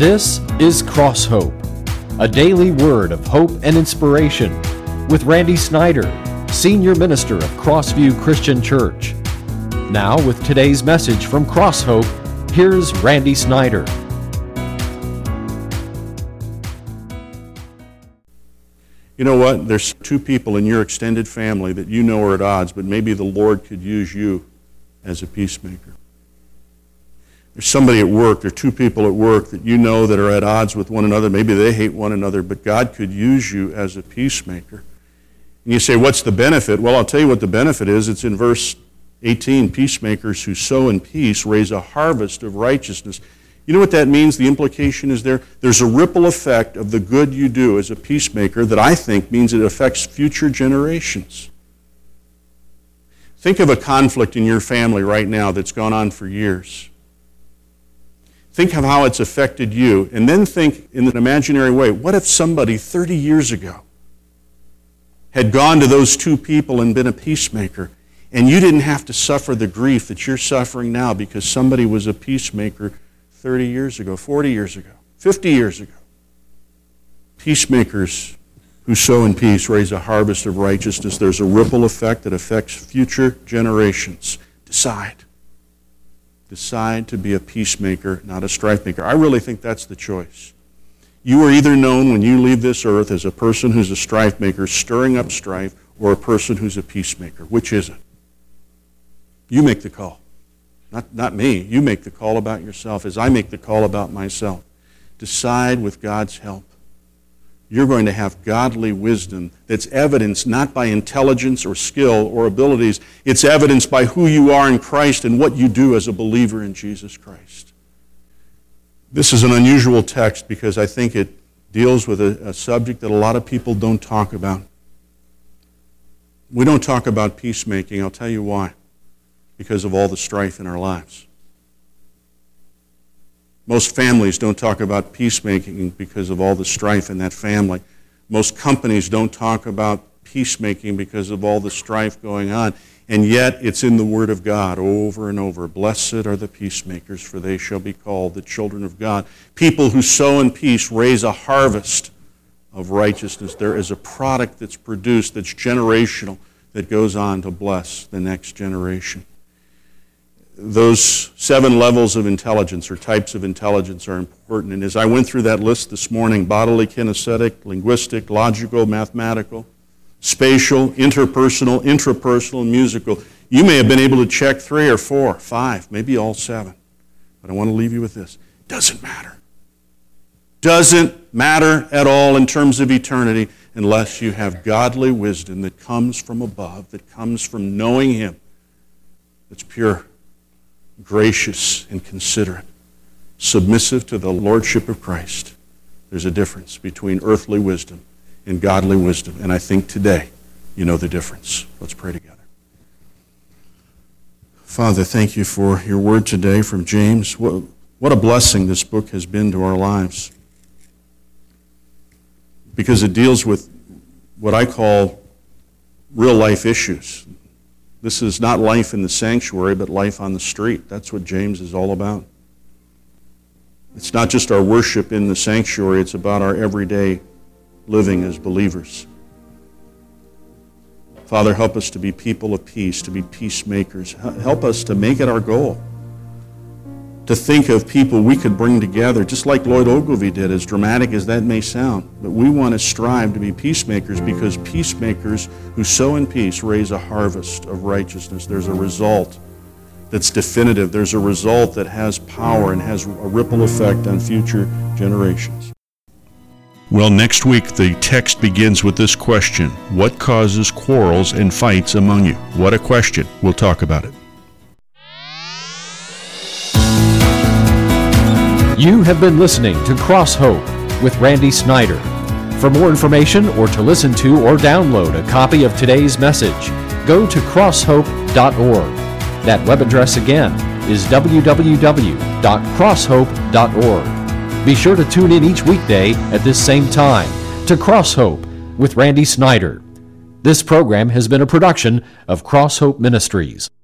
This is Cross Hope, a daily word of hope and inspiration with Randy Snyder, Senior Minister of Crossview Christian Church. Now with today's message from Cross Hope, here's Randy Snyder. You know what? There's two people in your extended family that you know are at odds, but maybe the Lord could use you as a peacemaker. There's somebody at work, there are two people at work that you know that are at odds with one another. Maybe they hate one another, but God could use you as a peacemaker. And you say, what's the benefit? Well, I'll tell you what the benefit is. It's in verse 18, peacemakers who sow in peace raise a harvest of righteousness. You know what that means? The implication is there's a ripple effect of the good you do as a peacemaker that I think means it affects future generations. Think of a conflict in your family right now that's gone on for years. Think of how it's affected you, and then think in an imaginary way, what if somebody 30 years ago had gone to those two people and been a peacemaker, and you didn't have to suffer the grief that you're suffering now because somebody was a peacemaker 30 years ago, 40 years ago, 50 years ago. Peacemakers who sow in peace raise a harvest of righteousness. There's a ripple effect that affects future generations. Decide to be a peacemaker, not a strife maker. I really think that's the choice. You are either known when you leave this earth as a person who's a strife maker, stirring up strife, or a person who's a peacemaker. Which is it? You make the call. Not me. You make the call about yourself as I make the call about myself. Decide with God's help. You're going to have godly wisdom that's evidenced not by intelligence or skill or abilities. It's evidenced by who you are in Christ and what you do as a believer in Jesus Christ. This is an unusual text because I think it deals with a subject that a lot of people don't talk about. We don't talk about peacemaking. I'll tell you why. Because of all the strife in our lives. Most families don't talk about peacemaking because of all the strife in that family. Most companies don't talk about peacemaking because of all the strife going on. And yet it's in the Word of God over and over. Blessed are the peacemakers, for they shall be called the children of God. People who sow in peace raise a harvest of righteousness. There is a product that's produced that's generational that goes on to bless the next generation. Those 7 levels of intelligence or types of intelligence are important. And as I went through that list this morning, bodily, kinesthetic, linguistic, logical, mathematical, spatial, interpersonal, intrapersonal, musical, you may have been able to check 3 or 4, 5, maybe all 7. But I want to leave you with this. Doesn't matter. Doesn't matter at all in terms of eternity unless you have godly wisdom that comes from above, that comes from knowing Him, that's pure, gracious and considerate, submissive to the lordship of Christ. There's a difference between earthly wisdom and godly wisdom, and I think today you know the difference. Let's pray together. Father, thank you for your word today from James. What a blessing this book has been to our lives, because it deals with what I call real life issues. This is not life in the sanctuary, but life on the street. That's what James is all about. It's not just our worship in the sanctuary, it's about our everyday living as believers. Father, help us to be people of peace, to be peacemakers. Help us to make it our goal to think of people we could bring together, just like Lloyd Ogilvie did, as dramatic as that may sound. But we want to strive to be peacemakers, because peacemakers who sow in peace raise a harvest of righteousness. There's a result that's definitive. There's a result that has power and has a ripple effect on future generations. Well, next week the text begins with this question: what causes quarrels and fights among you? What a question. We'll talk about it. You have been listening to Cross Hope with Randy Snyder. For more information or to listen to or download a copy of today's message, go to crosshope.org. That web address again is www.crosshope.org. Be sure to tune in each weekday at this same time to Cross Hope with Randy Snyder. This program has been a production of Cross Hope Ministries.